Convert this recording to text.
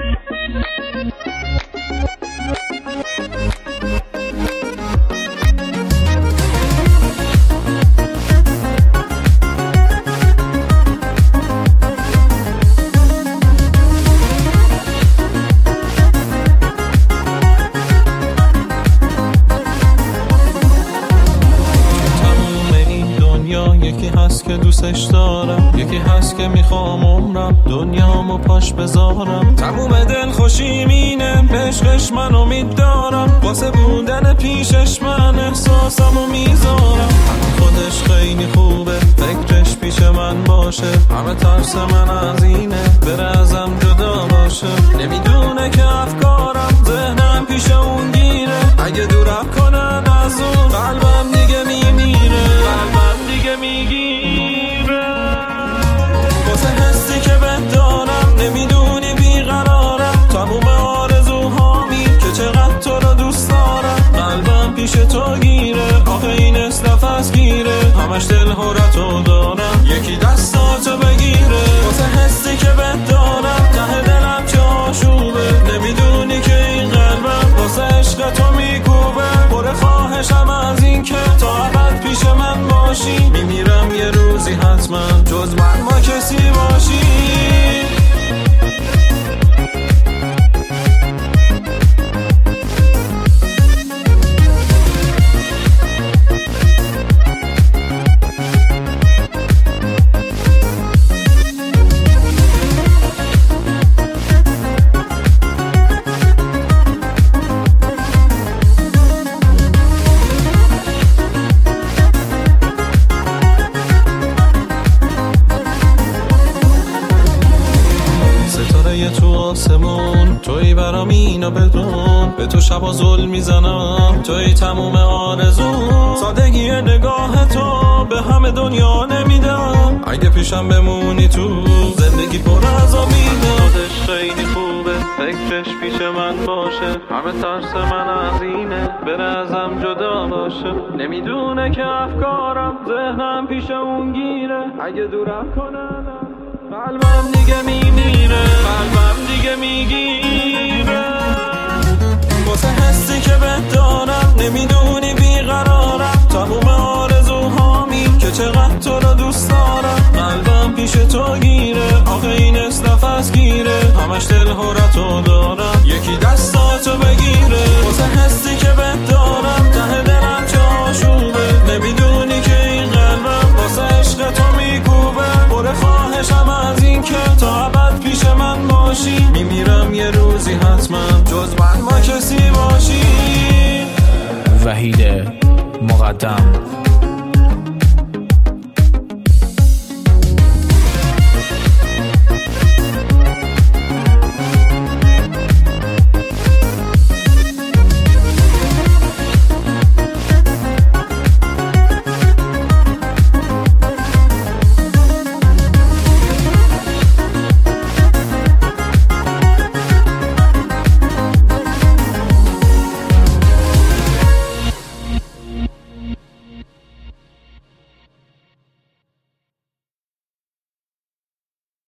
یکی هست که دوستش دارم، یکی هست که میخوام عمرم دنیامو پاش بذارم. تموم دل خوشیم اینه، عشقش من امید دارم، واسه بودن پیشش من احساسمو میذارم. خودش خیلی خوبه، فکرش پیش من باشه، همه ترس من از اینه بره ازم جدا باشه. نمیدونه که افکارم ذهنم پیش اون گیره، اگه دورم کنن از اون قلبم دیگه میمیره، قلبم دیگه میگیره. واسه حسی که بهت دارم نمیدونی بیقرارم، تموم آرزوهامی که چقدر تو رو دوست دارم. قلبم پیش تو گیره، آخه این نفس گیره، همش دل حرتو دارم، یکی دستاتو بگیره. واسه حسی که بهت دارم ته دلم چه آشوبه، نمیدونی که این قلبم واسه عشق تو میکوبه. پر خواهشم از این که تا ابد پیش من باشی، میمیرم یه روزی حتما جز من ما کسی باشی. تو آسمون توی برام اینو بدون، به تو شبا زل میزنم توی تموم آرزون. سادگی نگاه تو به همه دنیا نمیدم، اگه پیشم بمونی تو زندگی پر از امیده. خودش خیلی خوبه، فکرش پیش من باشه، همه ترس من از اینه بره ازم جدا باشه. نمیدونه که افکارم ذهنم پیش اون گیره، اگه دورم کنن قلبم دیگه میمیره، قلبم دیگه میگیره. واسه حسی که بهت دارم نمیدونی بیقرارم، تموم آرزوهامی که چقدر تو رو دوست دارم. قلبم پیش تو گیره، آخه این نفس گیره، همش دل حرتو دارم، یکی دستاتو بگیره. واسه حسی که بهت دارم ته دلم چه آشوبه، نمیدونی که این قلبم واسه عشق تو میکوبه. پر خواهشم از این که تا ابد پیش من باشی، میمیرم یه روزی حتما جز من ما کسی باشی. وحید مقدم